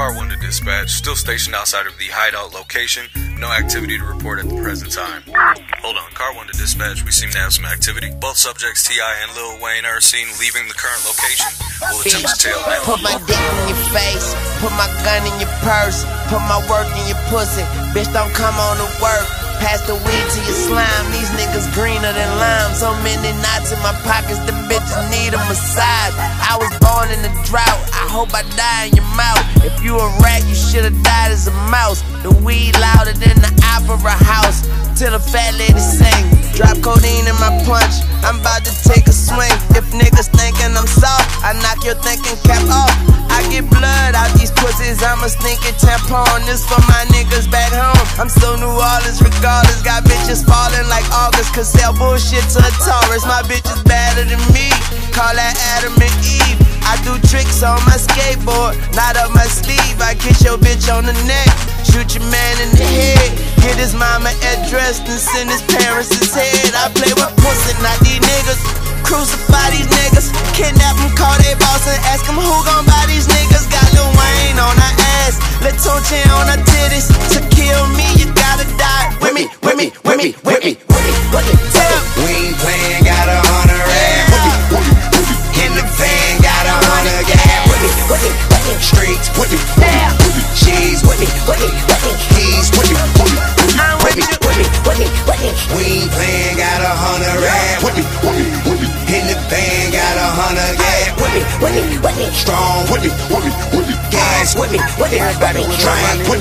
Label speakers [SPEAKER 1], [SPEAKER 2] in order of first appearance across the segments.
[SPEAKER 1] Car 1 to dispatch, still stationed outside of the hideout location. No activity to report at the present time. Hold on, Car 1 to dispatch, we seem to have some activity. Both subjects, T.I. and Lil Wayne, are seen leaving the current location. We'll attempt to tail them.
[SPEAKER 2] Put my dick in your face, put my gun in your purse, put my work in your pussy. Bitch, don't come on to work. Pass the weed to your slime. These niggas greener than lime. So many knots in my pockets, the bitches need a massage. I was born in a drought, I hope I die in your mouth. If you a rat, you should've died as a mouse. The weed louder than the opera house. Till the fat lady sing. Drop codeine in my punch, I'm about to take a swing. If niggas thinking I'm soft, I knock your thinking cap off. I get blood out these pussies, I'm a stinking tampon. This for my niggas back home. I'm still New Orleans regardless. Got bitches falling like August, cause sell bullshit to a Taurus. My bitch is better than me, call that Adam and Eve. I do tricks on my skateboard, not up my sleeve. I kiss your bitch on the neck, shoot your man in the head, get his mama address and send his parents his head. I play with pussy, not these niggas. Crucify these niggas, kidnap them, call they boss and ask them who gon' buy these niggas. Got Lil Wayne on her ass, Lil Tunchi on her titties. To kill me, you gotta die with me, with me, with me, with me, with me, with me.
[SPEAKER 3] We ain't playing, got 100 rap. In the van, got 100 gas. Streets with me, she's with me, he's with me, with me, with me. We ain't playing, got 100 rap. In the van, got 100 gas. Strong with me, gas with me, everybody trying with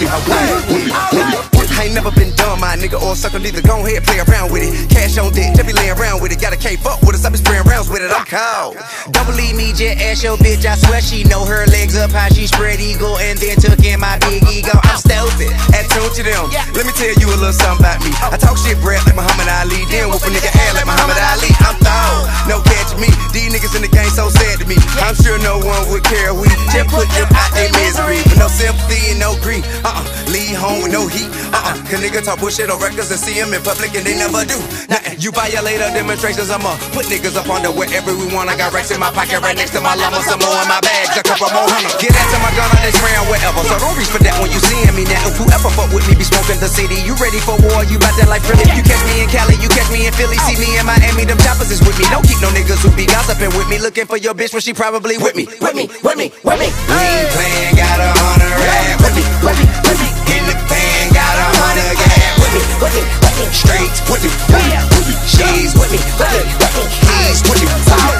[SPEAKER 3] me. I ain't never been dumb, my nigga, or sucker neither. Go ahead, play around with it. Cash on dick, just be laying around with it. Got a K, fuck with us, I be spraying rounds with it. I'm cold. Don't believe me, just ask your bitch. I swear she know her legs up high. She spread eagle and then took in my big ego. I'm stupid, attitude to them. Let me tell you a little something about me. I talk shit breath like Muhammad Ali, then whoop a nigga ass like Muhammad Ali. I'm thawed, no catching me. These niggas in the game so sad to me. I'm sure no one would care. We just put them out their misery, with no sympathy and no grief. Leave home with no heat. Cause niggas talk bullshit on records and see them in public and they never do nothing. You violate our demonstrations, I'ma put niggas up under wherever we want. I got racks in my pocket right next to my llama, some more in my bags, a couple more hundred. Get after my gun on this round wherever, so don't reach for that when you seeing me now. If whoever fuck with me be smoking the city, you ready for war, you bout that like Philly. You catch me in Cali, you catch me in Philly, see me in Miami, them choppers is with me. Don't keep no niggas who be gossiping with me, looking for your bitch when she probably with me. With me, with me, with me. We ain't playing, got 100 rap. With me, with me, with me. In the van, got 100 gas. With me, straight with me, she's with me, he's with me,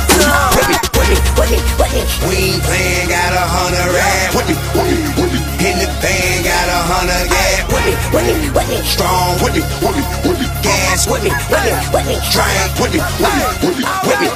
[SPEAKER 3] with me. We ain't playing, got 100 rap. In the van, got 100 gas. With me, strong with me, gas with me, drink with me.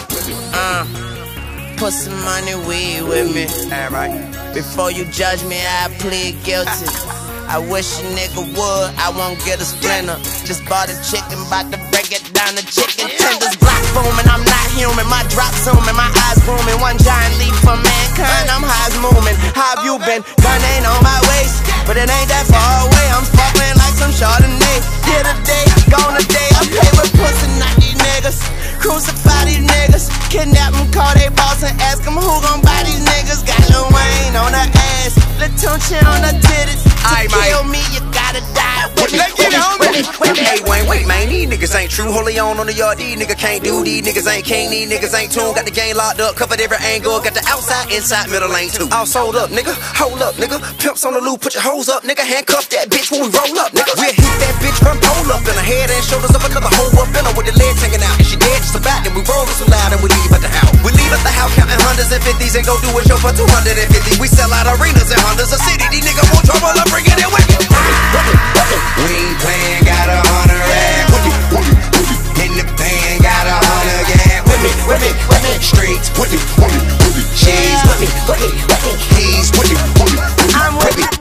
[SPEAKER 2] Put some money, weed with me. Alright. Before you judge me, I plead guilty. I wish a nigga would, I won't get a splinter. Just bought a chicken, bout to break it down to chicken tenders. Block booming, I'm not human. My drop zooming, my eyes booming. One giant leap for mankind, I'm high as moving. How have you been? Gun ain't on my waist, but it ain't that far away. I'm sparkling like some Chardonnay. Here today, gone today. I play with pussy, not these niggas. Crucify these niggas, kidnap them, call they boss and ask them who gon' buy these niggas. Got Lil Wayne on her ass, Lil Tunchi on her titties. To kill me, you gotta die with me.
[SPEAKER 3] Hey Wayne, wait man, these niggas ain't true. Holy on the yard, these niggas can't do. These niggas ain't king, these niggas ain't tuned. Got the game locked up, covered every angle. Got the outside, inside, middle lane too. All sold up, nigga, hold up, nigga. Pimps on the loop, put your hoes up, nigga. Handcuff that bitch when we roll up, nigga. We'll hit that bitch from pole up in her head and shoulders of another hoe up in her with the legs hanging out. And she dead just about, then we roll her so loud and we leave at the house. We leave at the house counting hundreds and fifties and go do a show for 250. We sell out arenas and Hondas a city. These niggas want trouble, I'm bringing it with me. We ain't playing, got 100 rap. In the van, got 100 gas. With me, streets with me, she's with me, he's with me, I'm with me.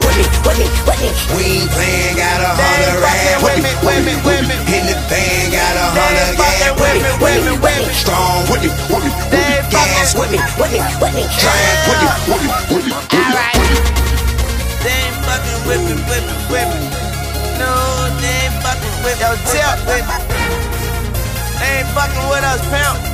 [SPEAKER 3] We ain't playing, got 100 rap. In the van, got 100 gas. With me, strong with me, gas with me, drink with me.
[SPEAKER 2] Alright. They ain't fucking with me. No, they ain't fucking with me. Yo, tip with me. They ain't fucking with us, pimp.